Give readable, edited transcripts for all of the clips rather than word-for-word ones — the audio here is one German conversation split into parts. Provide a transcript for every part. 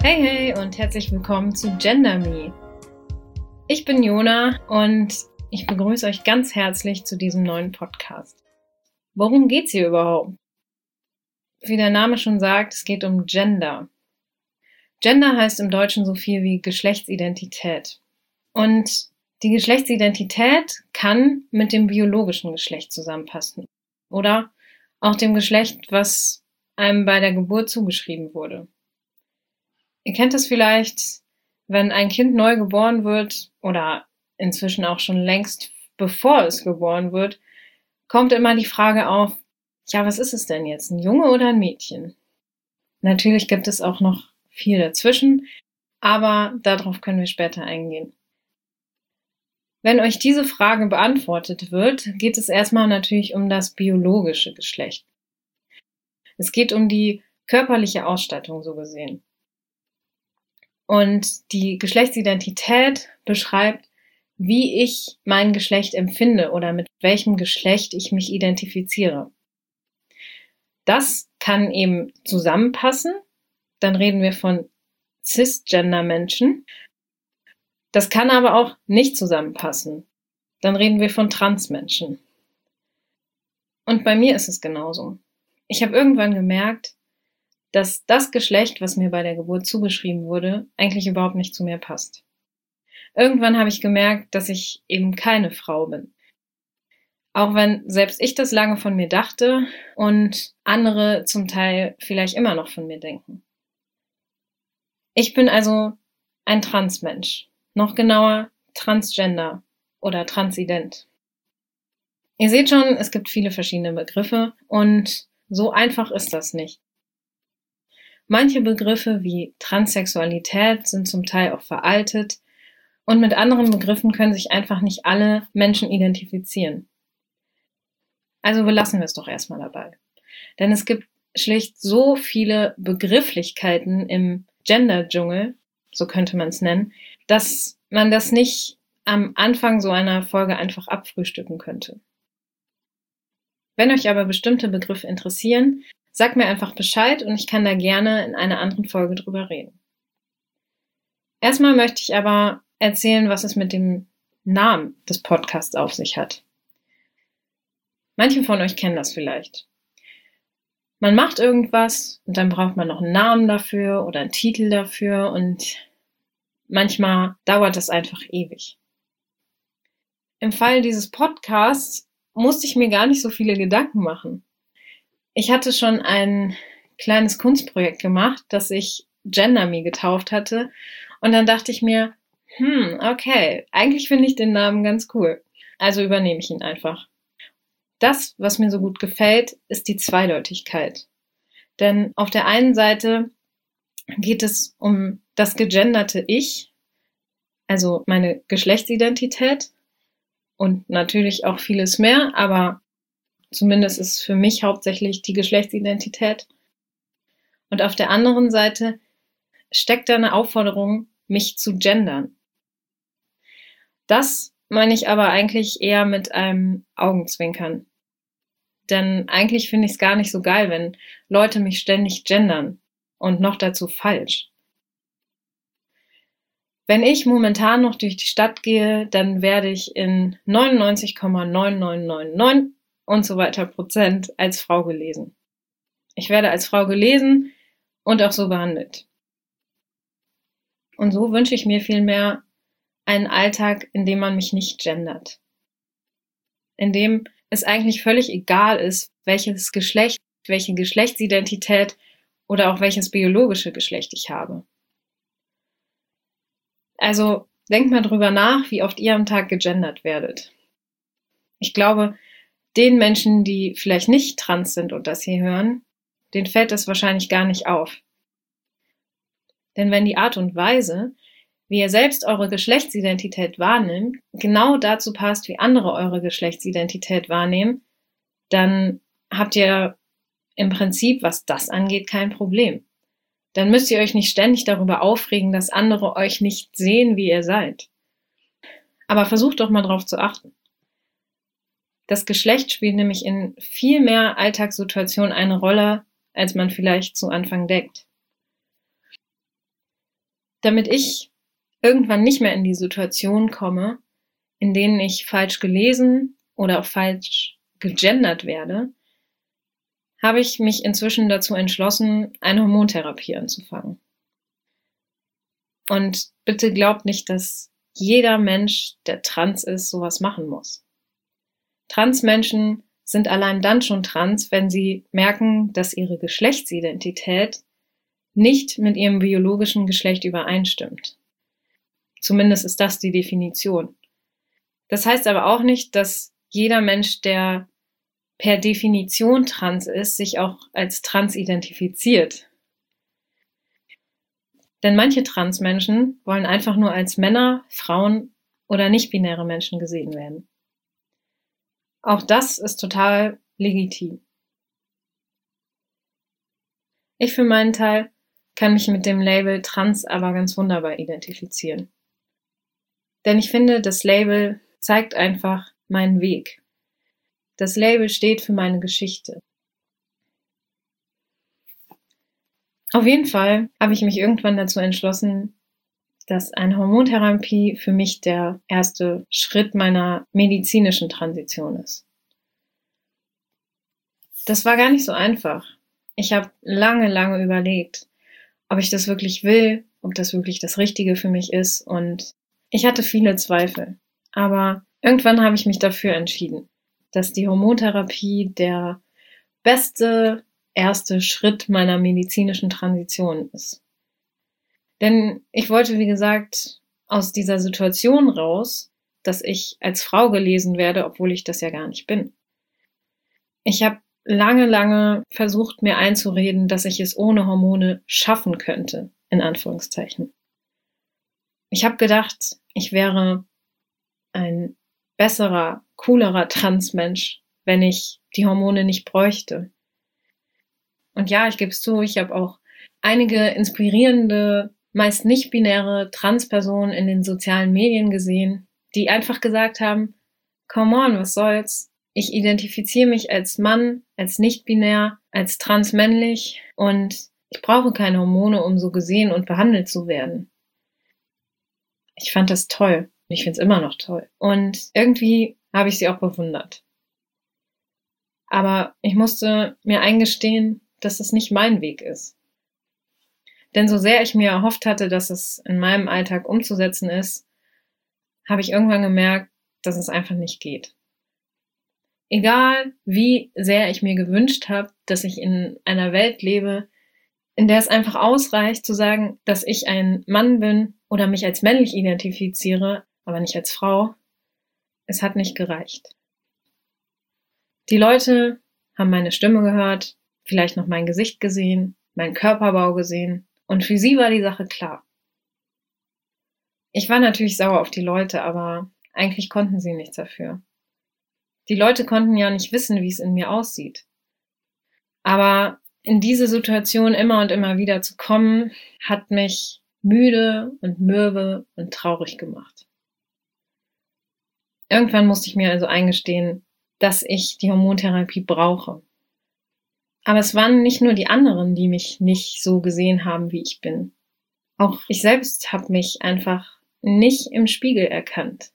Hey, hey und herzlich willkommen zu Gender Me. Ich bin Jona und ich begrüße euch ganz herzlich zu diesem neuen Podcast. Worum geht's hier überhaupt? Wie der Name schon sagt, es geht um Gender. Gender heißt im Deutschen so viel wie Geschlechtsidentität. Und die Geschlechtsidentität kann mit dem biologischen Geschlecht zusammenpassen. Oder auch dem Geschlecht, was einem bei der Geburt zugeschrieben wurde. Ihr kennt es vielleicht, wenn ein Kind neu geboren wird oder inzwischen auch schon längst bevor es geboren wird, kommt immer die Frage auf, ja, was ist es denn jetzt, ein Junge oder ein Mädchen? Natürlich gibt es auch noch viel dazwischen, aber darauf können wir später eingehen. Wenn euch diese Frage beantwortet wird, geht es erstmal natürlich um das biologische Geschlecht. Es geht um die körperliche Ausstattung, so gesehen. Und die Geschlechtsidentität beschreibt, wie ich mein Geschlecht empfinde oder mit welchem Geschlecht ich mich identifiziere. Das kann eben zusammenpassen. Dann reden wir von Cisgender-Menschen. Das kann aber auch nicht zusammenpassen. Dann reden wir von Transmenschen. Und bei mir ist es genauso. Ich habe irgendwann gemerkt, dass das Geschlecht, was mir bei der Geburt zugeschrieben wurde, eigentlich überhaupt nicht zu mir passt. Irgendwann habe ich gemerkt, dass ich eben keine Frau bin. Auch wenn selbst ich das lange von mir dachte und andere zum Teil vielleicht immer noch von mir denken. Ich bin also ein Transmensch, noch genauer Transgender oder Transident. Ihr seht schon, es gibt viele verschiedene Begriffe und so einfach ist das nicht. Manche Begriffe wie Transsexualität sind zum Teil auch veraltet und mit anderen Begriffen können sich einfach nicht alle Menschen identifizieren. Also belassen wir es doch erstmal dabei. Denn es gibt schlicht so viele Begrifflichkeiten im Gender-Dschungel, so könnte man es nennen, dass man das nicht am Anfang so einer Folge einfach abfrühstücken könnte. Wenn euch aber bestimmte Begriffe interessieren, sagt mir einfach Bescheid und ich kann da gerne in einer anderen Folge drüber reden. Erstmal möchte ich aber erzählen, was es mit dem Namen des Podcasts auf sich hat. Manche von euch kennen das vielleicht. Man macht irgendwas und dann braucht man noch einen Namen dafür oder einen Titel dafür und manchmal dauert das einfach ewig. Im Fall dieses Podcasts musste ich mir gar nicht so viele Gedanken machen. Ich hatte schon ein kleines Kunstprojekt gemacht, das ich Gender Me getauft hatte. Und dann dachte ich mir, okay, eigentlich finde ich den Namen ganz cool. Also übernehme ich ihn einfach. Das, was mir so gut gefällt, ist die Zweideutigkeit. Denn auf der einen Seite geht es um das gegenderte Ich, also meine Geschlechtsidentität und natürlich auch vieles mehr, aber zumindest ist für mich hauptsächlich die Geschlechtsidentität. Und auf der anderen Seite steckt da eine Aufforderung, mich zu gendern. Das meine ich aber eigentlich eher mit einem Augenzwinkern. Denn eigentlich finde ich es gar nicht so geil, wenn Leute mich ständig gendern und noch dazu falsch. Wenn ich momentan noch durch die Stadt gehe, dann werde ich in 99,9999 und so weiter Prozent als Frau gelesen. Ich werde als Frau gelesen und auch so behandelt. Und so wünsche ich mir vielmehr einen Alltag, in dem man mich nicht gendert. In dem es eigentlich völlig egal ist, welches Geschlecht, welche Geschlechtsidentität oder auch welches biologische Geschlecht ich habe. Also denkt mal drüber nach, wie oft ihr am Tag gegendert werdet. Ich glaube, den Menschen, die vielleicht nicht trans sind und das hier hören, denen fällt das wahrscheinlich gar nicht auf. Denn wenn die Art und Weise, wie ihr selbst eure Geschlechtsidentität wahrnimmt, genau dazu passt, wie andere eure Geschlechtsidentität wahrnehmen, dann habt ihr im Prinzip, was das angeht, kein Problem. Dann müsst ihr euch nicht ständig darüber aufregen, dass andere euch nicht sehen, wie ihr seid. Aber versucht doch mal drauf zu achten. Das Geschlecht spielt nämlich in viel mehr Alltagssituationen eine Rolle, als man vielleicht zu Anfang denkt. damit ich irgendwann nicht mehr in die Situation komme, in denen ich falsch gelesen oder auch falsch gegendert werde, habe ich mich inzwischen dazu entschlossen, eine Hormontherapie anzufangen. Und bitte glaubt nicht, dass jeder Mensch, der trans ist, sowas machen muss. Transmenschen sind allein dann schon trans, wenn sie merken, dass ihre Geschlechtsidentität nicht mit ihrem biologischen Geschlecht übereinstimmt. Zumindest ist das die Definition. Das heißt aber auch nicht, dass jeder Mensch, der per Definition trans ist, sich auch als trans identifiziert. Denn manche Transmenschen wollen einfach nur als Männer, Frauen oder nicht-binäre Menschen gesehen werden. Auch das ist total legitim. Ich für meinen Teil kann mich mit dem Label Trans aber ganz wunderbar identifizieren. Denn ich finde, das Label zeigt einfach meinen Weg. Das Label steht für meine Geschichte. Auf jeden Fall habe ich mich irgendwann dazu entschlossen, dass eine Hormontherapie für mich der erste Schritt meiner medizinischen Transition ist. Das war gar nicht so einfach. Ich habe lange überlegt, ob ich das wirklich will, ob das wirklich das Richtige für mich ist, und ich hatte viele Zweifel. Aber irgendwann habe ich mich dafür entschieden, dass die Hormontherapie der beste erste Schritt meiner medizinischen Transition ist. Denn ich wollte, wie gesagt, aus dieser Situation raus, dass ich als Frau gelesen werde, obwohl ich das ja gar nicht bin. Ich habe lange versucht, mir einzureden, dass ich es ohne Hormone schaffen könnte, in Anführungszeichen. Ich habe gedacht, ich wäre ein besserer, coolerer Transmensch, wenn ich die Hormone nicht bräuchte. Und ja, ich gebe es zu, ich habe auch einige inspirierende, meist nicht-binäre Transpersonen in den sozialen Medien gesehen, die einfach gesagt haben, come on, was soll's? Ich identifiziere mich als Mann, als nicht-binär, als transmännlich und ich brauche keine Hormone, um so gesehen und behandelt zu werden. Ich fand das toll. Ich finde es immer noch toll. Und irgendwie habe ich sie auch bewundert. Aber ich musste mir eingestehen, dass es nicht mein Weg ist. Denn so sehr ich mir erhofft hatte, dass es in meinem Alltag umzusetzen ist, habe ich irgendwann gemerkt, dass es einfach nicht geht. Egal, wie sehr ich mir gewünscht habe, dass ich in einer Welt lebe, in der es einfach ausreicht zu sagen, dass ich ein Mann bin oder mich als männlich identifiziere, aber nicht als Frau, es hat nicht gereicht. Die Leute haben meine Stimme gehört, vielleicht noch mein Gesicht gesehen, meinen Körperbau gesehen, und für sie war die Sache klar. Ich war natürlich sauer auf die Leute, aber eigentlich konnten sie nichts dafür. Die Leute konnten ja nicht wissen, wie es in mir aussieht. Aber in diese Situation immer und immer wieder zu kommen, hat mich müde und mürbe und traurig gemacht. Irgendwann musste ich mir also eingestehen, dass ich die Hormontherapie brauche. Aber es waren nicht nur die anderen, die mich nicht so gesehen haben, wie ich bin. Auch ich selbst habe mich einfach nicht im Spiegel erkannt.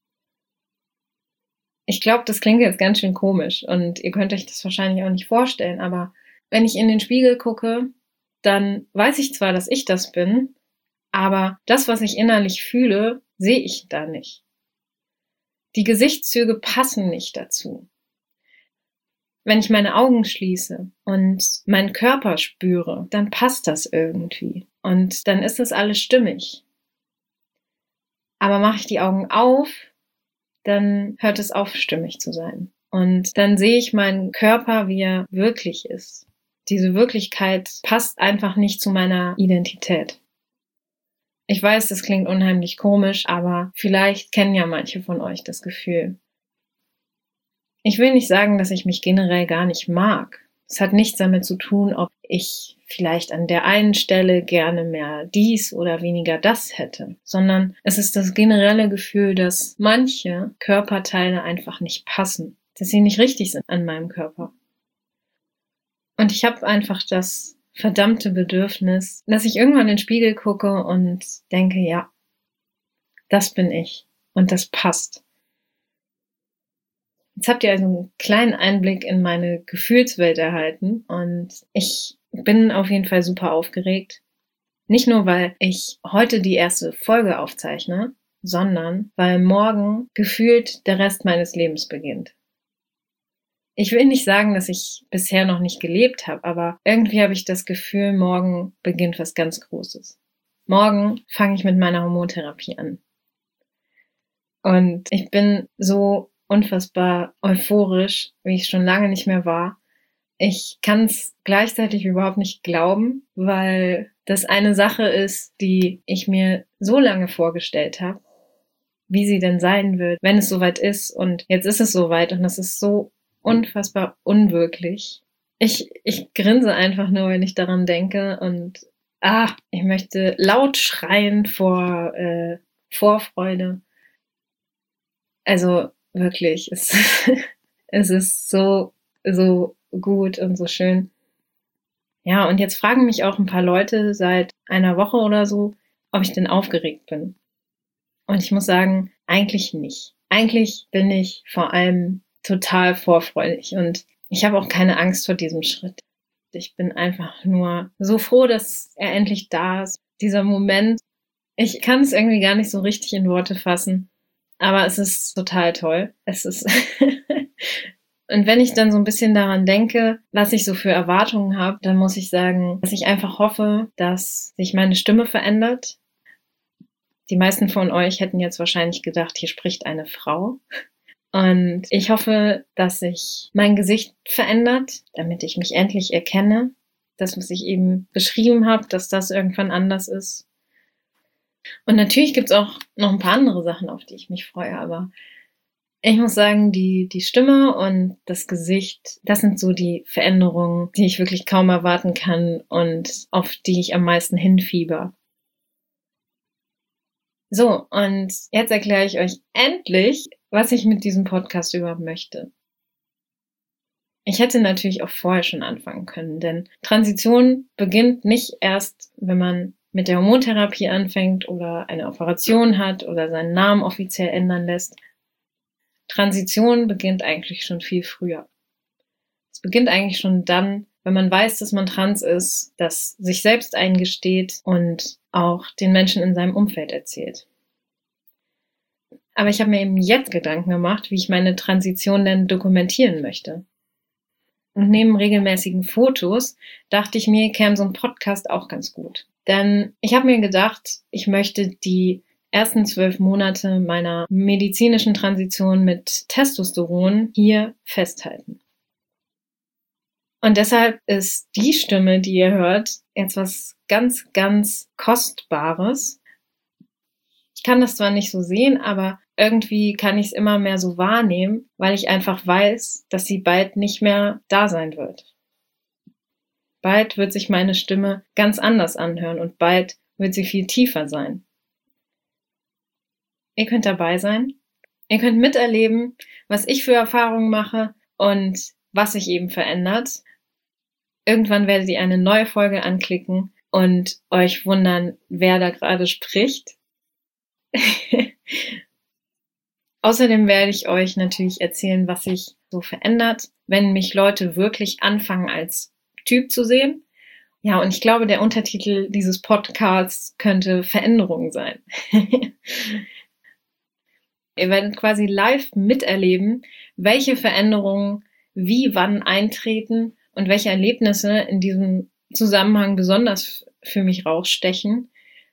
Ich glaube, das klingt jetzt ganz schön komisch und ihr könnt euch das wahrscheinlich auch nicht vorstellen, aber wenn ich in den Spiegel gucke, dann weiß ich zwar, dass ich das bin, aber das, was ich innerlich fühle, sehe ich da nicht. Die Gesichtszüge passen nicht dazu. Wenn ich meine Augen schließe und meinen Körper spüre, dann passt das irgendwie und dann ist das alles stimmig. Aber mache ich die Augen auf, dann hört es auf, stimmig zu sein. Und dann sehe ich meinen Körper, wie er wirklich ist. Diese Wirklichkeit passt einfach nicht zu meiner Identität. Ich weiß, das klingt unheimlich komisch, aber vielleicht kennen ja manche von euch das Gefühl. Ich will nicht sagen, dass ich mich generell gar nicht mag. Es hat nichts damit zu tun, ob ich vielleicht an der einen Stelle gerne mehr dies oder weniger das hätte, sondern es ist das generelle Gefühl, dass manche Körperteile einfach nicht passen, dass sie nicht richtig sind an meinem Körper. Und ich habe einfach das verdammte Bedürfnis, dass ich irgendwann in den Spiegel gucke und denke, ja, das bin ich und das passt. Jetzt habt ihr also einen kleinen Einblick in meine Gefühlswelt erhalten und ich bin auf jeden Fall super aufgeregt. Nicht nur, weil ich heute die erste Folge aufzeichne, sondern weil morgen gefühlt der Rest meines Lebens beginnt. Ich will nicht sagen, dass ich bisher noch nicht gelebt habe, aber irgendwie habe ich das Gefühl, morgen beginnt was ganz Großes. Morgen fange ich mit meiner Hormontherapie an. Und ich bin so unfassbar euphorisch, wie ich schon lange nicht mehr war. Ich kann es gleichzeitig überhaupt nicht glauben, weil das eine Sache ist, die ich mir so lange vorgestellt habe, wie sie denn sein wird, wenn es soweit ist. Und jetzt ist es soweit und das ist so unfassbar unwirklich. Ich grinse einfach nur, wenn ich daran denke und ich möchte laut schreien vor Vorfreude. Also wirklich, es ist so gut und so schön. Ja, und jetzt fragen mich auch ein paar Leute seit einer Woche oder so, ob ich denn aufgeregt bin. Und ich muss sagen, eigentlich nicht. Eigentlich bin ich vor allem total vorfreudig und ich habe auch keine Angst vor diesem Schritt. Ich bin einfach nur so froh, dass er endlich da ist. Dieser Moment, ich kann es irgendwie gar nicht so richtig in Worte fassen, aber es ist total toll. Es ist und wenn ich dann so ein bisschen daran denke, was ich so für Erwartungen habe, dann muss ich sagen, dass ich einfach hoffe, dass sich meine Stimme verändert. Die meisten von euch hätten jetzt wahrscheinlich gedacht, hier spricht eine Frau. Und ich hoffe, dass sich mein Gesicht verändert, damit ich mich endlich erkenne. Das, was ich eben beschrieben habe, dass das irgendwann anders ist. Und natürlich gibt's auch noch ein paar andere Sachen, auf die ich mich freue, aber ich muss sagen, die Stimme und das Gesicht, das sind so die Veränderungen, die ich wirklich kaum erwarten kann und auf die ich am meisten hinfieber. So, und jetzt erkläre ich euch endlich, was ich mit diesem Podcast überhaupt möchte. Ich hätte natürlich auch vorher schon anfangen können, denn Transition beginnt nicht erst, wenn man mit der Hormontherapie anfängt oder eine Operation hat oder seinen Namen offiziell ändern lässt. Transition beginnt eigentlich schon viel früher. Es beginnt eigentlich schon dann, wenn man weiß, dass man trans ist, das sich selbst eingesteht und auch den Menschen in seinem Umfeld erzählt. Aber ich habe mir eben jetzt Gedanken gemacht, wie ich meine Transition denn dokumentieren möchte. Und neben regelmäßigen Fotos dachte ich mir, käme so ein Podcast auch ganz gut. Denn ich habe mir gedacht, ich möchte die ersten 12 Monate meiner medizinischen Transition mit Testosteron hier festhalten. Und deshalb ist die Stimme, die ihr hört, jetzt was ganz, ganz Kostbares. Ich kann das zwar nicht so sehen, aber irgendwie kann ich es immer mehr so wahrnehmen, weil ich einfach weiß, dass sie bald nicht mehr da sein wird. Bald wird sich meine Stimme ganz anders anhören und bald wird sie viel tiefer sein. Ihr könnt dabei sein. Ihr könnt miterleben, was ich für Erfahrungen mache und was sich eben verändert. Irgendwann werdet ihr eine neue Folge anklicken und euch wundern, wer da gerade spricht. Außerdem werde ich euch natürlich erzählen, was sich so verändert, wenn mich Leute wirklich anfangen als Typ zu sehen. Ja, und ich glaube, der Untertitel dieses Podcasts könnte Veränderung sein. Ihr werdet quasi live miterleben, welche Veränderungen wie wann eintreten und welche Erlebnisse in diesem Zusammenhang besonders für mich rausstechen.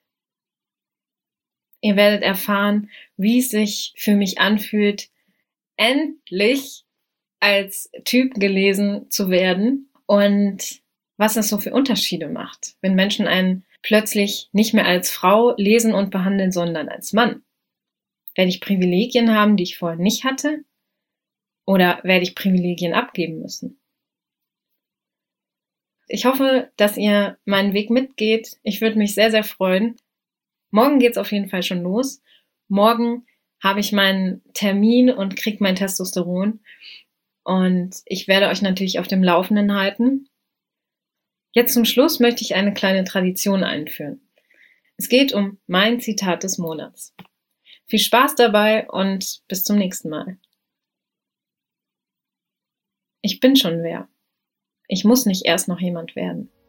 Ihr werdet erfahren, wie es sich für mich anfühlt, endlich als Typ gelesen zu werden und was das so für Unterschiede macht, wenn Menschen einen plötzlich nicht mehr als Frau lesen und behandeln, sondern als Mann. Werde ich Privilegien haben, die ich vorher nicht hatte? Oder werde ich Privilegien abgeben müssen? Ich hoffe, dass ihr meinen Weg mitgeht. Ich würde mich sehr, sehr freuen. Morgen geht's auf jeden Fall schon los. Morgen habe ich meinen Termin und kriege mein Testosteron. Und ich werde euch natürlich auf dem Laufenden halten. Jetzt zum Schluss möchte ich eine kleine Tradition einführen. Es geht um mein Zitat des Monats. Viel Spaß dabei und bis zum nächsten Mal. Ich bin schon wer. Ich muss nicht erst noch jemand werden.